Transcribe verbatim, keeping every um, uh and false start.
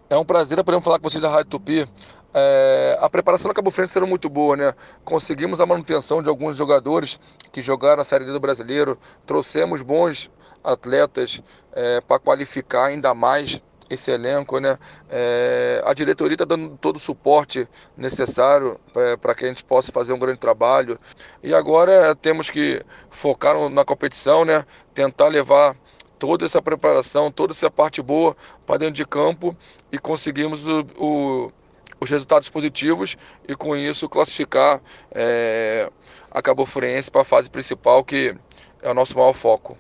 É um prazer poder falar com vocês da Rádio Tupi. É, a preparação da Cabo Friense será muito boa, né? Conseguimos a manutenção de alguns jogadores que jogaram na Série D do Brasileiro, trouxemos bons atletas para qualificar ainda mais esse elenco, né? É, a diretoria está dando todo o suporte necessário para que a gente possa fazer um grande trabalho. E agora é, temos que focar no- na competição, né? Tentar levar toda essa preparação, toda essa parte boa para dentro de campo e conseguimos o, o- os resultados positivos e com isso classificar é, a Cabo Friense para a fase principal, que é o nosso maior foco.